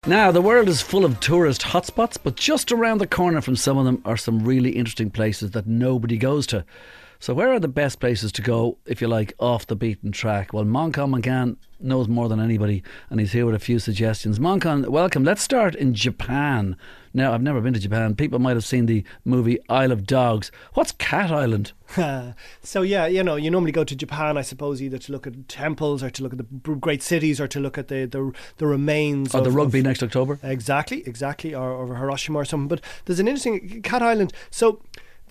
Now, the world is full of tourist hotspots, but just around the corner from some of them are some really interesting places that nobody goes to. So where are the best places to go, if you like, off the beaten track? Well, Moncon McGann knows more than anybody, and he's here with a few suggestions. Moncon, welcome. Let's start in Japan. Now, I've never been to Japan. People might have seen the movie Isle of Dogs. What's Cat Island? So yeah, you normally go to Japan, I suppose, either to look at temples or to look at the great cities or to look at the remains of the rugby next October. Exactly, or Hiroshima or something. But there's an interesting Cat Island. So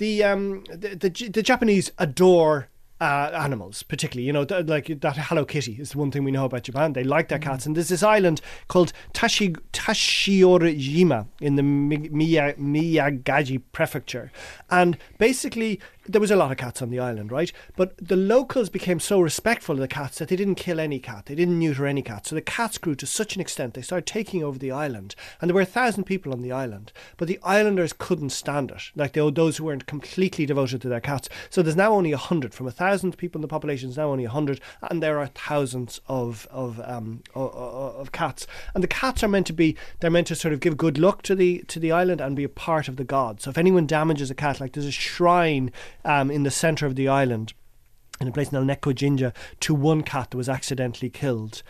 the Japanese adore animals, particularly, like that Hello Kitty is the one thing we know about Japan. They like their cats, and there's this island called Tashiorajima in the Miyagi prefecture, and basically there was a lot of cats on the island, right? But the locals became so respectful of the cats that they didn't kill any cat, they didn't neuter any cat. So the cats grew to such an extent they started taking over the island, and there were 1,000 people on the island, but the islanders couldn't stand it, like those who weren't completely devoted to their cats. So there's now only 100 from 1,000 people in the population. Is now only 100, and there are thousands of cats. And the cats are meant to sort of give good luck to the island and be a part of the gods. So if anyone damages a cat, like there's a shrine in the centre of the island in a place called Nekojinja to one cat that was accidentally killed.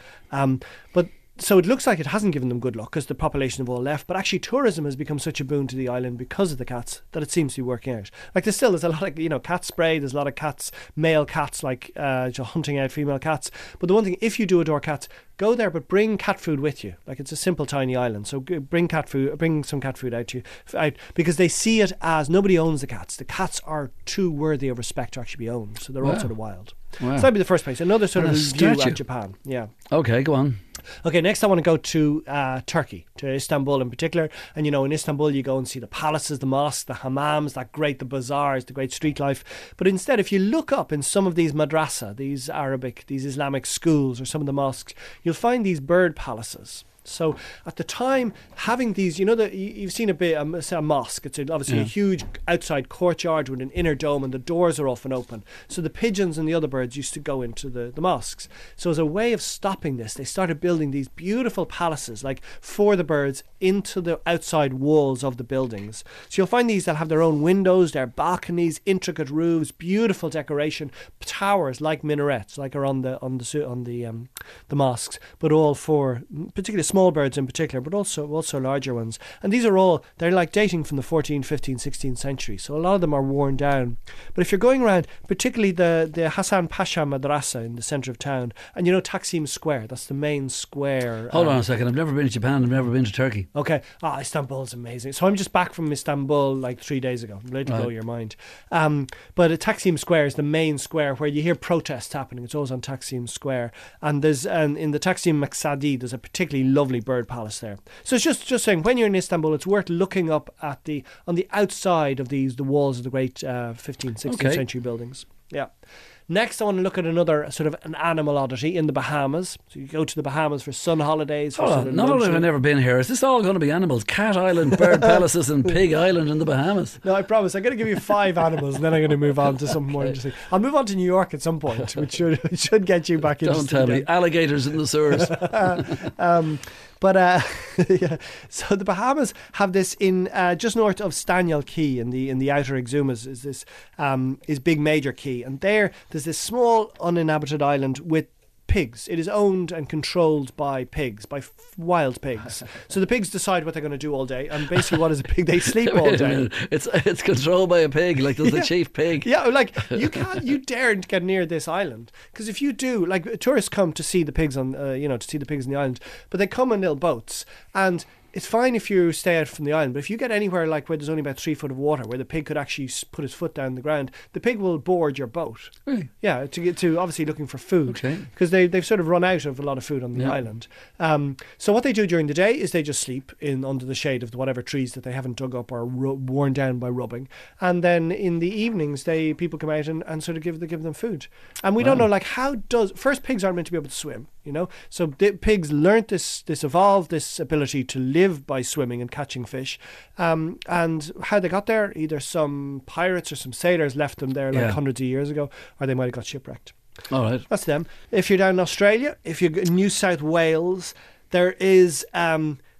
But so it looks like it hasn't given them good luck because the population have all left, but actually tourism has become such a boon to the island because of the cats that it seems to be working out. Like there's a lot of cat spray, there's a lot of cats, male cats, like hunting out female cats. But the one thing, if you do adore cats, go there, but bring cat food with you. Like it's a simple tiny island, so bring some cat food out because they see it as nobody owns the cats. The cats are too worthy of respect to actually be owned, so they're all sort of wild. Wow. So that'd be the first place. Another sort of view at Japan. Yeah. Okay, go on. Okay, next I want to go to Turkey, to Istanbul in particular. And in Istanbul you go and see the palaces, the mosques, the hammams, the bazaars, the great street life. But instead, if you look up in some of these madrasa, these Islamic schools, or some of the mosques, you'll find these bird palaces. So at the time, having these, you've seen a mosque. It's obviously a huge outside courtyard with an inner dome, and the doors are often open. So the pigeons and the other birds used to go into the mosques. So as a way of stopping this, they started building these beautiful palaces, like for the birds, into the outside walls of the buildings. So you'll find these that have their own windows, their balconies, intricate roofs, beautiful decoration, towers like minarets, like are on the mosques, but all for particularly small birds in particular, but also larger ones. And these are they're like dating from the 14th, 15th, 16th century. So a lot of them are worn down. But if you're going around, particularly the Hassan Pasha Madrasa in the centre of town, and Taksim Square, that's the main square. Hold on a second, I've never been to Japan, I've never been to Turkey. Okay. Istanbul's amazing. So I'm just back from Istanbul like 3 days ago. I'm ready to blow your mind. But Taksim Square is the main square where you hear protests happening. It's always on Taksim Square. And there's in the Taksim Maksadi, there's a particularly lovely bird palace there. So it's just saying, when you're in Istanbul, it's worth looking up at on the outside of the walls of the great 15th, 16th century buildings. Yeah. Next, I want to look at another sort of an animal oddity in the Bahamas. So you go to the Bahamas for sun holidays. Not only have I never been here, is this all going to be animals? Cat Island, bird palaces and Pig Island in the Bahamas? No, I promise. I'm going to give you 5 animals and then I'm going to move on to something more interesting. I'll move on to New York at some point, which should get you back into. Don't tell me. Alligators in the sewers. So the Bahamas have this in just north of Staniel Key in the outer Exumas is Big Major Key, and there's this small uninhabited island with pigs. It is owned and controlled by pigs, by wild pigs. So the pigs decide what they're going to do all day, and basically what is a pig? They sleep all day. It's controlled by a pig, like there's the chief pig. Yeah, like you daren't get near this island, because if you do, like tourists come to see the pigs to see the pigs in the island, but they come in little boats, and it's fine if you stay out from the island, but if you get anywhere like where there's only about 3 foot of water, where the pig could actually put his foot down the ground, the pig will board your boat. Really? Yeah, to obviously looking for food. Okay. Because they've sort of run out of a lot of food on the island. So what they do during the day is they just sleep under the shade of whatever trees that they haven't dug up or worn down by rubbing. And then in the evenings, people come out and sort of give them food. And we don't know, like, first, pigs aren't meant to be able to swim. So pigs learnt this evolved this ability to live by swimming and catching fish, and how they got there, either some pirates or some sailors left them there hundreds of years ago, or they might have got shipwrecked. All right, that's them. If you're down in Australia, if you're in New South Wales, there is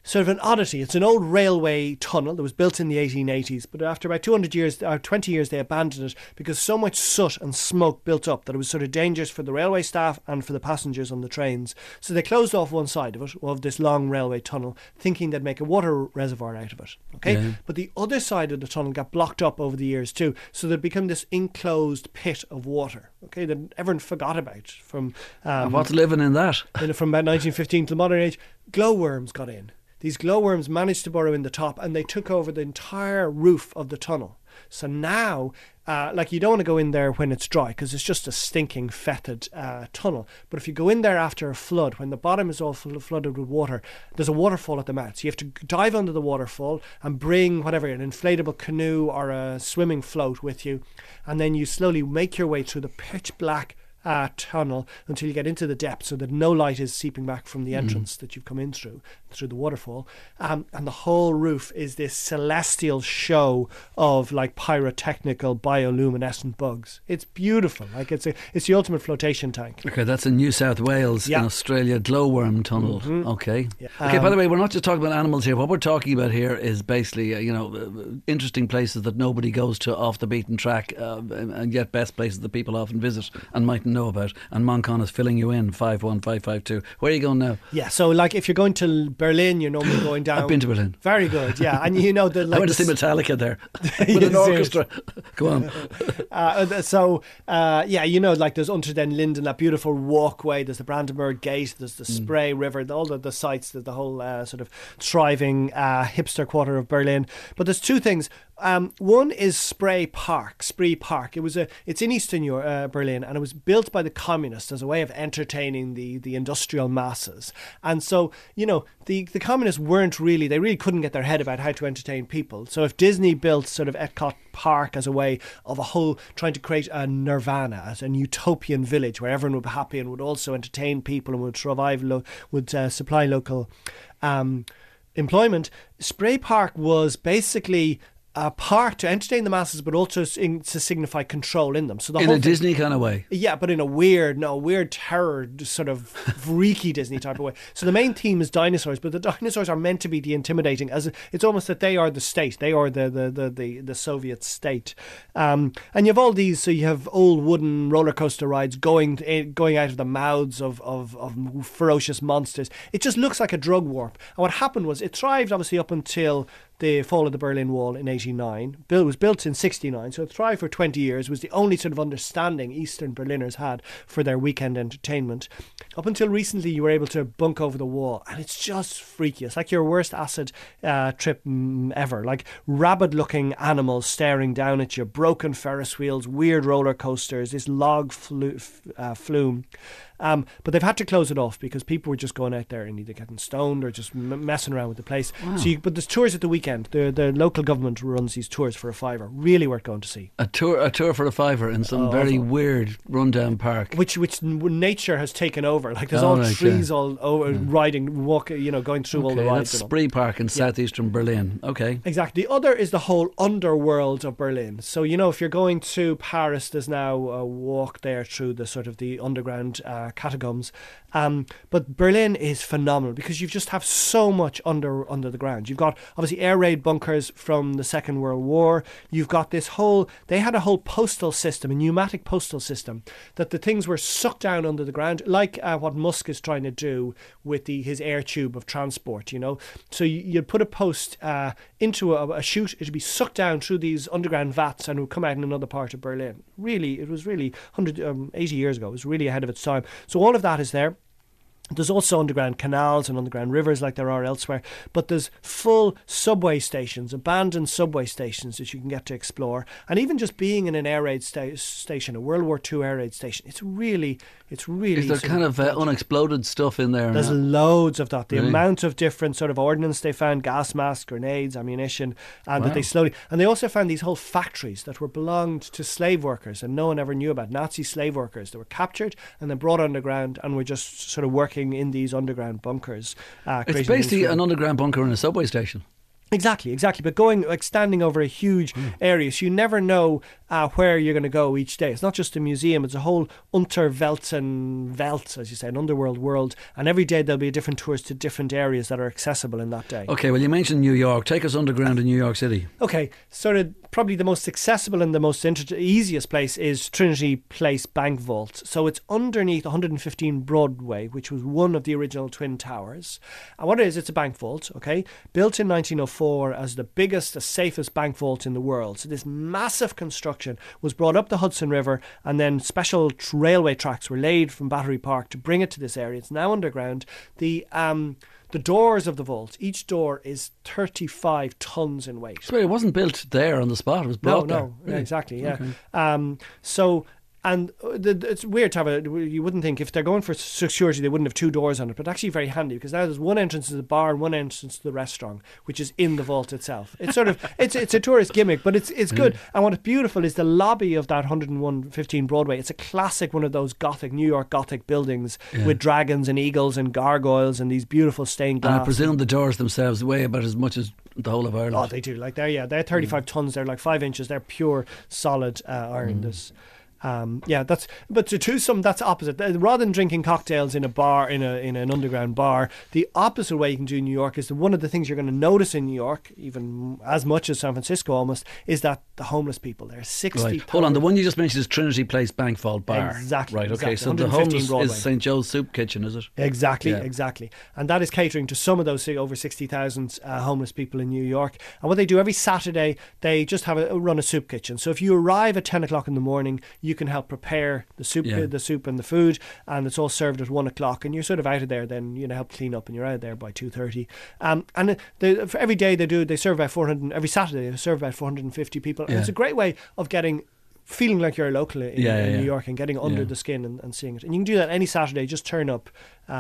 sort of an oddity. It's an old railway tunnel that was built in the 1880s, but after about 200 years, or 20 years, they abandoned it because so much soot and smoke built up that it was sort of dangerous for the railway staff and for the passengers on the trains. So they closed off one side of it, of this long railway tunnel, thinking they'd make a water reservoir out of it. Okay, Yeah. but the other side of the tunnel got blocked up over the years too, so there became this enclosed pit of water. Okay, that everyone forgot about from And what's living in that? from about 1915 to the modern age. Glowworms got in. These glowworms managed to burrow in the top, and they took over the entire roof of the tunnel. So now, like, you don't want to go in there when it's dry because it's just a stinking, fetid tunnel. But if you go in there after a flood, when the bottom is all flooded with water, there's a waterfall at the mouth. So you have to dive under the waterfall and bring whatever, an inflatable canoe or a swimming float with you. And then you slowly make your way through the pitch black tunnel until you get into the depths so that no light is seeping back from the entrance that you've come in through the waterfall, and the whole roof is this celestial show of like pyrotechnical bioluminescent bugs. It's beautiful. Like it's the ultimate flotation tank. Okay, that's in New South Wales, Yeah. in Australia, glowworm tunnel. Okay. Yeah. Okay, by the way, we're not just talking about animals here. What we're talking about here is basically, interesting places that nobody goes to off the beaten track, and yet best places that people often visit and mightn't know about. And Moncon is filling you in, 51552. Where are you going now? Yeah, so like if you're going to Berlin, you're normally going down. I've been to Berlin. Very good, yeah, and you know the like I went to see the Metallica there with Yes, an orchestra. Go on. Like there's Unter den Linden, that beautiful walkway. There's the Brandenburg Gate. There's the Spree River. All the sites, the whole sort of thriving hipster quarter of Berlin. But there's two things. One is Spree Park. It's in Eastern Berlin, and it was built by the communists as a way of entertaining the industrial masses. And so, the communists they really couldn't get their head about how to entertain people. So if Disney built sort of Epcot Park as a way of trying to create a nirvana, as an utopian village where everyone would be happy and would also entertain people and would supply local employment, Spree Park was basically a park to entertain the masses, but also to signify control in them. So In a Disney kind of way. Yeah, but in a weird terror, sort of freaky Disney type of way. So the main theme is dinosaurs, but the dinosaurs are meant to be the intimidating, as it's almost that they are the state. They are the Soviet state. And you have all these. So you have old wooden roller coaster rides going out of the mouths of ferocious monsters. It just looks like a drug warp. And what happened was it thrived obviously up until the fall of the Berlin Wall in 1989. It was built in 1969, so it thrived for 20 years. It was the only sort of understanding Eastern Berliners had for their weekend entertainment. Up until recently, you were able to bunk over the wall, and it's just freaky. It's like your worst acid trip ever. Like rabid-looking animals staring down at you, broken Ferris wheels, weird roller coasters, this log flume. But they've had to close it off because people were just going out there and either getting stoned or just messing around with the place. Wow. But there's tours at the weekend. The local government runs these tours for a $5. Really worth going to see. A tour for a $5 in some very weird rundown park. Which nature has taken over. Like there's trees all over, going through all the rides. That's Spree Park in southeastern Berlin. Okay. Exactly. The other is the whole underworld of Berlin. So, if you're going to Paris, there's now a walk there through the sort of the underground catacombs. But Berlin is phenomenal because you just have so much under the ground. You've got obviously air raid bunkers from the Second World War. You've got they had a whole postal system, a pneumatic postal system, that the things were sucked down under the ground, like what Musk is trying to do with his air tube of transport, So you'd put a post into a chute, it'd be sucked down through these underground vats and it would come out in another part of Berlin. Really, it was really 80 years ago. It was really ahead of its time. So all of that is there. There's also underground canals and underground rivers like there are elsewhere, but there's full subway stations, abandoned subway stations that you can get to explore. And even just being in an air raid station, a World War II air raid station, it's really. Is there kind of unexploded stuff in there? There's loads of that. The amount of different sort of ordnance they found, gas masks, grenades, ammunition, and that they slowly. And they also found these whole factories that belonged to slave workers, and no one ever knew about. Nazi slave workers that were captured and then brought underground and were just sort of working in these underground bunkers. It's basically an underground bunker in a subway station. Exactly. But standing over a huge area, so you never know where you're going to go each day. It's not just a museum; it's a whole Welt, as you say, an underworld world. And every day there'll be different tours to different areas that are accessible in that day. Okay, well, you mentioned New York. Take us underground in New York City. Okay, sort of probably the most accessible and the most easiest place is Trinity Place Bank Vault. So it's underneath 115 Broadway, which was one of the original Twin Towers. And what it is, it's a bank vault, okay, built in 1904 as the biggest, the safest bank vault in the world. So this massive construction was brought up the Hudson River, and then special railway tracks were laid from Battery Park to bring it to this area. It's now underground. The doors of the vault, each door is 35 tons in weight. So it wasn't built there on the spot, it was brought there. No, really? Exactly, yeah. Okay. And it's weird to have you wouldn't think if they're going for security they wouldn't have two doors on it, but actually very handy because now there's one entrance to the bar and one entrance to the restaurant, which is in the vault itself. It's sort of, it's a tourist gimmick, but it's good. And what is beautiful is the lobby of that 115 Broadway. It's a classic one of those New York Gothic buildings with dragons and eagles and gargoyles and these beautiful stained glass. And I presume the doors themselves weigh about as much as the whole of Ireland. Oh, they do. Like they're 35 tons. They're like 5 inches. They're pure solid iron. But to do some, that's opposite. Rather than drinking cocktails in a bar, in an underground bar, the opposite way you can do New York is that one of the things you're going to notice in New York, even as much as San Francisco almost, is that the homeless people. There are 60. Right. Hold on, the one you just mentioned is Trinity Place Bank Vault Bar. Exactly. Right. Okay. Exactly. So the homeless Broadway. is St. Joe's Soup Kitchen, is it? Exactly. And that is catering to some of those over 60,000 homeless people in New York. And what they do every Saturday, they just run a soup kitchen. So if you arrive at 10 o'clock in the morning, you can help prepare the soup and the food, and it's all served at 1 o'clock, and you're sort of out of there. Then help clean up, and you're out of there by 2:30. And for every day they serve about 400. Every Saturday they serve about 450 people. And it's a great way of feeling like you're a local in New York and getting under the skin and seeing it. And you can do that any Saturday. Just turn up.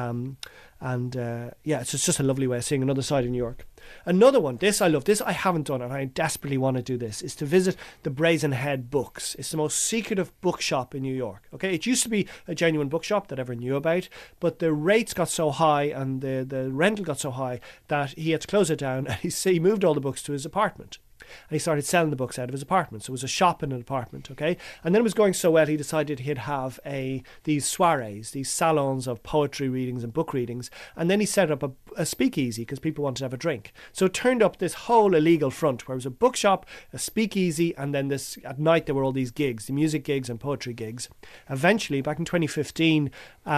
It's just a lovely way of seeing another side of New York. Another one, this I love, this I haven't done and I desperately want to do this, is to visit the Brazen Head Books. It's the most secretive bookshop in New York. Okay, it used to be a genuine bookshop that everyone knew about, but the rates got so high and the rental got so high that he had to close it down, and he moved all the books to his apartment. And he started selling the books out of his apartment. So it was a shop in an apartment, okay? And then it was going so well, he decided he'd have these soirees, these salons of poetry readings and book readings. And then he set up a speakeasy because people wanted to have a drink. So it turned up this whole illegal front where it was a bookshop, a speakeasy, and then at night there were all these gigs, the music gigs and poetry gigs. Eventually, back in 2015,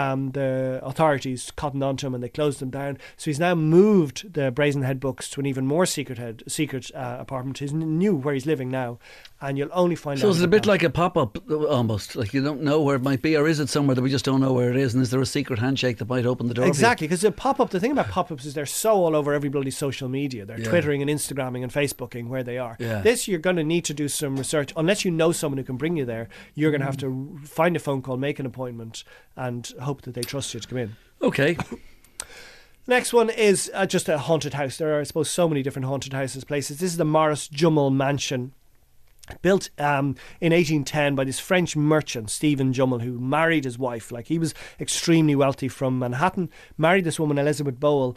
the authorities cottoned onto him and they closed them down. So he's now moved the Brazen Head Books to an even more secret apartment. He's new where he's living now, and you'll only find out. So is it a bit like a pop-up almost? Like you don't know where it might be, or is it somewhere that we just don't know where it is? And is there a secret handshake that might open the door? Exactly, because the thing about pop-ups is they're so all over everybody's social media. They're Twittering and Instagramming and Facebooking where they are. Yeah. This, you're going to need to do some research. Unless you know someone who can bring you there, you're going to have to find a phone call, make an appointment, and hope that they trust you to come in. Okay. Next one is just a haunted house. There are, I suppose, so many different haunted houses, places. This is the Morris Jummel Mansion, built in 1810 by this French merchant, Stephen Jummel, who married his wife. Like, he was extremely wealthy from Manhattan, married this woman, Elizabeth Bowen,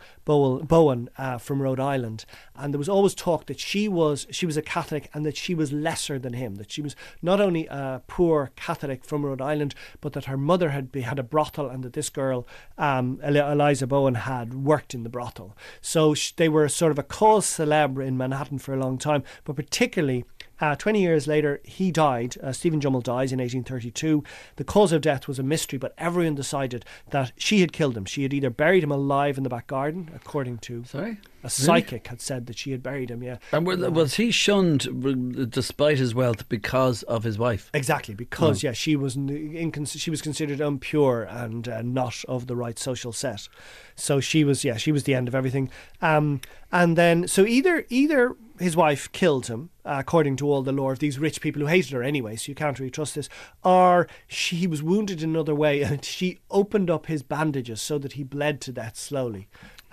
from Rhode Island. And there was always talk that she was a Catholic and that she was lesser than him, that she was not only a poor Catholic from Rhode Island, but that her mother had a brothel, and that this girl, Eliza Bowen, had worked in the brothel. So they were sort of a cause célèbre in Manhattan for a long time, but particularly 20 years later, he died. Stephen Jummel dies in 1832. The cause of death was a mystery, but everyone decided that she had killed him. She had either buried him alive in the back garden, according to a psychic had said that she had buried him. Yeah. And was he shunned despite his wealth because of his wife? Exactly, because she was considered impure and not of the right social set. So she was the end of everything. And then so either his wife killed him, according to all the lore of these rich people who hated her anyway, so you can't really trust this, or he was wounded in another way and she opened up his bandages so that he bled to death slowly.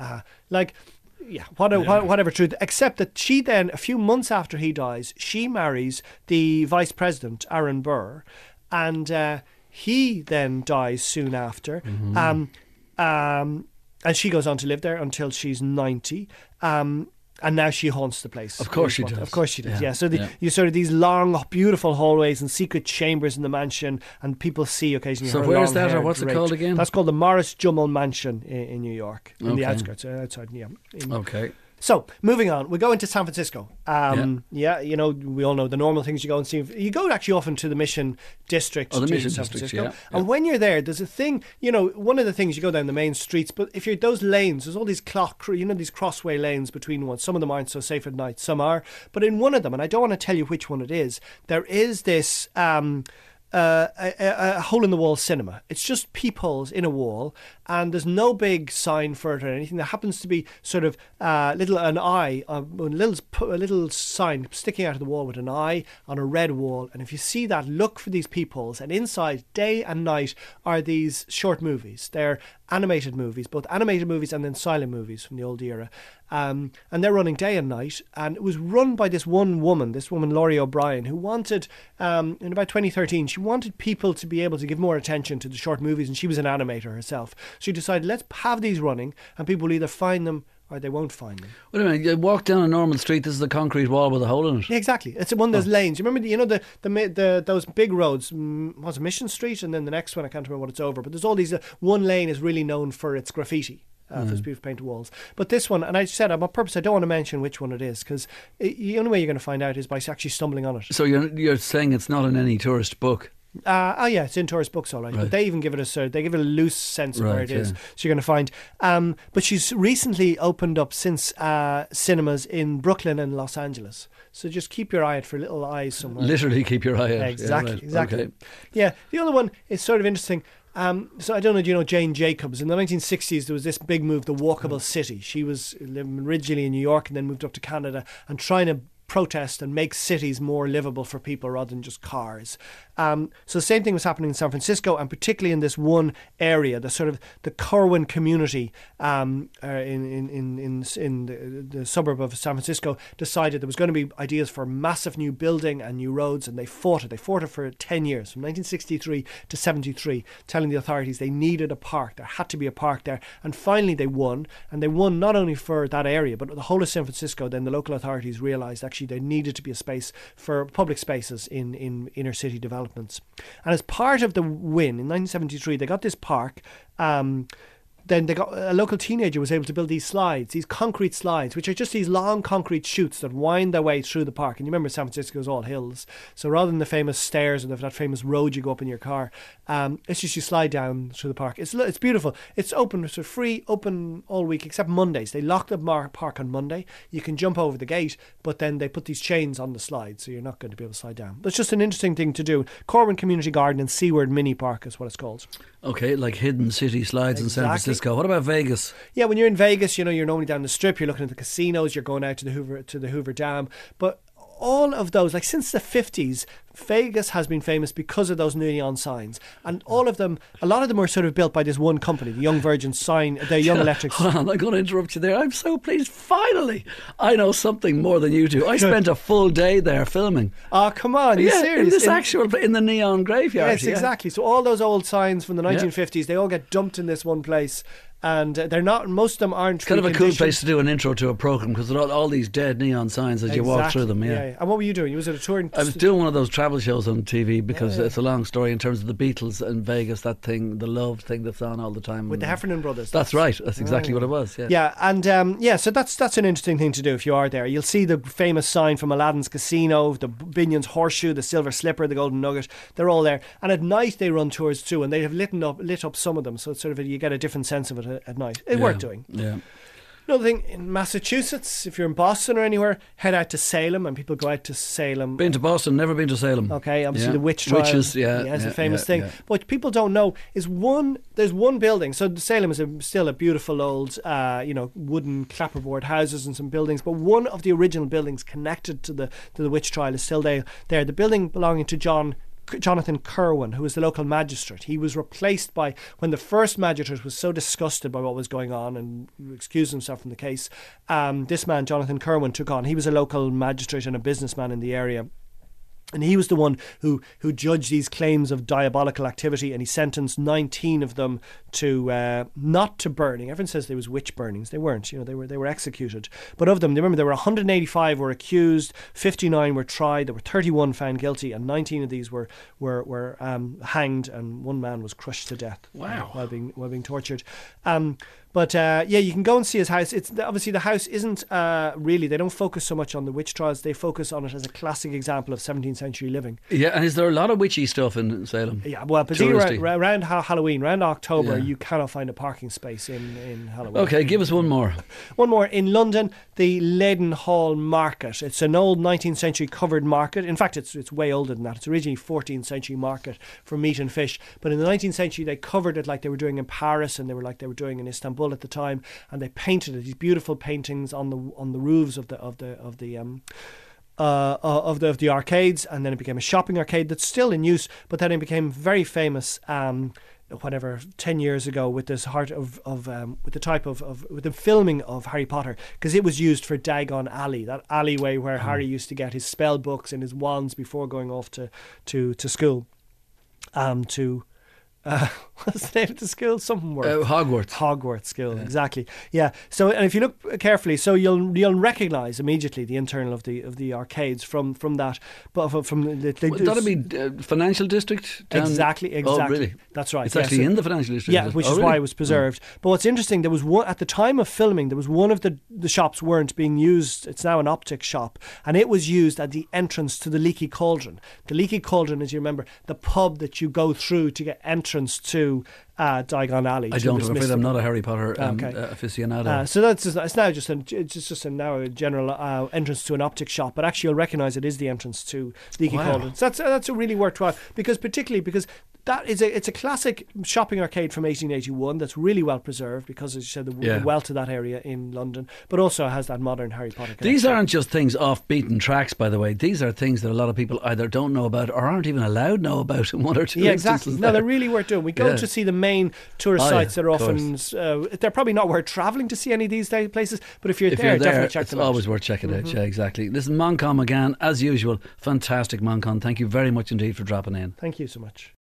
Whatever truth, except that she then, a few months after he dies, she marries the vice president, Aaron Burr, and he then dies soon after. And she goes on to live there until she's 90. And now she haunts the place. Of course she does. Of course she does, Yeah, So yeah. you sort of these long, beautiful hallways and secret chambers in the mansion, and people see occasionally So her where's long that, or hair what's it draped. called again? That's called the Morris Jummel Mansion in New York, in the Okay. outskirts, outside, Okay. So, moving on, we go into San Francisco. Yeah. You know, we all know the normal things you go and see. You go actually often to the Mission District Oh, the to Mission San District, Francisco. yeah. And when you're there, there's a thing, you know, one of the things you go down the main streets, but if you're those lanes, there's all these these crossway lanes between ones. Some of them aren't so safe at night, some are. But in one of them, and I don't want to tell you which one it is, there is this a hole in the wall cinema. It's just peepholes in a wall, and there's no big sign for it or anything. There happens to be sort of a little sign sticking out of the wall with an eye on a red wall. And if you see that, look for these peepholes. And inside, day and night, are these short movies. They're animated movies, both animated movies and then silent movies from the old era. And they're running day and night. And it was run by this woman, Laurie O'Brien, who wanted, in about 2013, she wanted people to be able to give more attention to the short movies, and she was an animator herself. So she decided, let's have these running, and people will either find them or they won't find them. Wait a minute, you walk down a normal street, this is a concrete wall with a hole in it. Yeah, exactly. It's one of those lanes. You remember, those big roads, was it Mission Street? And then the next one, I can't remember what it's over. But there's all these, one lane is really known for its graffiti. For its beautiful painted walls. But this one, and I said on purpose, I don't want to mention which one it is, because the only way you're going to find out is by actually stumbling on it. So you're saying it's not in any tourist book? Yeah, it's in tourist books, all right. But they even give it a loose sense of where it is. So you're going to find. But she's recently opened up since cinemas in Brooklyn and Los Angeles. So just keep your eye out for little eyes somewhere. Literally keep your eye out. Exactly, Yeah, right. exactly. Okay. Yeah, the other one is sort of interesting. So I don't know, do you know Jane Jacobs? In the 1960s, there was this big move, the Walkable City. She was living originally in New York and then moved up to Canada and trying to protest and make cities more livable for people rather than just cars. So the same thing was happening in San Francisco, and particularly in this one area, the sort of the Corwin community in the suburb of San Francisco decided there was going to be ideas for massive new building and new roads, and they fought it. They fought it for 10 years, from 1963 to 73, telling the authorities they needed a park. There had to be a park there. And finally they won, and they won not only for that area, but the whole of San Francisco. Then the local authorities realised actually there needed to be a space for public spaces in inner city developments. And as part of the win in 1973, they got this park. Then they got a local teenager was able to build these slides, these concrete slides, which are just these long concrete chutes that wind their way through the park. And you remember San Francisco is all hills, so rather than the famous stairs or that famous road you go up in your car, it's just you slide down through the park. It's beautiful. It's open, it's free, open all week except Mondays. They lock the park on Monday. You can jump over the gate, but then they put these chains on the slide, so you're not going to be able to slide down. But it's just an interesting thing to do. Corwin Community Garden and Seaward Mini Park is what it's called. Okay, like hidden city slides in San Francisco. What about Vegas? Yeah, when you're in Vegas, you know, you're normally down the Strip, you're looking at the casinos, you're going out to the Hoover Dam. But all of those, like since the 50s, Vegas has been famous because of those neon signs, and all of them, a lot of them were sort of built by this one company, the Young Virgin Sign, the Young Electric. Hold on, I'm going to interrupt you there. I'm so pleased. Finally, I know something more than you do. I spent a full day there filming. Oh, come on, you're serious? In the neon graveyard. Yes, exactly. So all those old signs from the 1950s, they all get dumped in this one place. And they're not. Most of them aren't. It's kind of a cool place to do an intro to a program because there are all these dead neon signs as you walk through them. Yeah. And what were you doing? You was at a tour. I was doing one of those travel shows on TV because it's a long story in terms of the Beatles in Vegas. That thing, the love thing that's on all the time with the Heffernan brothers. That's right. That's exactly what it was. Yeah. Yeah, and so that's an interesting thing to do if you are there. You'll see the famous sign from Aladdin's Casino, the Binion's Horseshoe, the Silver Slipper, the Golden Nugget. They're all there. And at night they run tours too, and they have lit up some of them, so it's sort of you get a different sense of it at night. It's worth doing. Yeah. Another thing, in Massachusetts, if you're in Boston or anywhere, head out to Salem, and people go out to Salem. Been to Boston, never been to Salem. Okay, obviously the witch trial. Witches, it's a famous thing. Yeah. What people don't know is there's one building. So Salem is still a beautiful old, wooden clapperboard houses and some buildings. But one of the original buildings connected to the witch trial is still there. The building belonging to Jonathan Kerwin, who was the local magistrate. He was replaced by, when the first magistrate was so disgusted by what was going on and excused himself from the case, this man, Jonathan Kerwin, took on. He was a local magistrate and a businessman in the area. And he was the one who judged these claims of diabolical activity, and he sentenced 19 of them to not to burning. Everyone says there was witch burnings. They weren't. They were executed. But of them, remember, there were 185 were accused, 59 were tried, there were 31 found guilty, and 19 of these were hanged, and one man was crushed to death. Wow. While being tortured. But you can go and see his house. It's obviously the house isn't really. They don't focus so much on the witch trials. They focus on it as a classic example of 17th century living. Yeah, and is there a lot of witchy stuff in Salem? Yeah, well, particularly around Halloween, around October, you cannot find a parking space in Halloween. Okay, give us one more. One more in London, the Leadenhall Market. It's an old 19th century covered market. In fact, it's way older than that. It's originally 14th century market for meat and fish, but in the 19th century they covered it like they were doing in Paris, and they were doing in Istanbul at the time, and they painted it, these beautiful paintings on the roofs of the arcades, and then it became a shopping arcade that's still in use, but then it became very famous 10 years ago with this with the filming of Harry Potter, because it was used for Diagon Alley, that alleyway where Harry used to get his spell books and his wands before going off to school. What's the name of the school? Hogwarts School, yeah. Exactly. Yeah. So, and if you look carefully, so you'll recognise immediately the internal of the arcades from that. But that'll be financial district. Exactly. Oh, really? That's right. It's actually in the financial district. Yeah, which is why it was preserved. But what's interesting, there was one at the time of filming. There was one of the shops weren't being used. It's now an optic shop, and it was used at the entrance to the Leaky Cauldron. The Leaky Cauldron, as you remember, the pub that you go through to get entrance to Diagon Alley. I'm afraid I'm not a Harry Potter aficionado. So it's now just a general entrance to an optic shop, but actually you'll recognise it is the entrance to Leaky Cauldron. So that's a really worthwhile, because it's a classic shopping arcade from 1881 that's really well preserved, because, as you said, the wealth of that area in London, but also has that modern Harry Potter connection. These aren't just things off beaten tracks, by the way. These are things that a lot of people either don't know about or aren't even allowed to know about in one or two instances. Exactly. No, they're really worth doing. We go to see the main tourist sites that are often they're probably not worth travelling to see any of these places, but if you're there, definitely check them out. It's always worth checking out. Yeah, exactly. Listen, Moncom again, as usual, fantastic Moncom. Thank you very much indeed for dropping in. Thank you so much.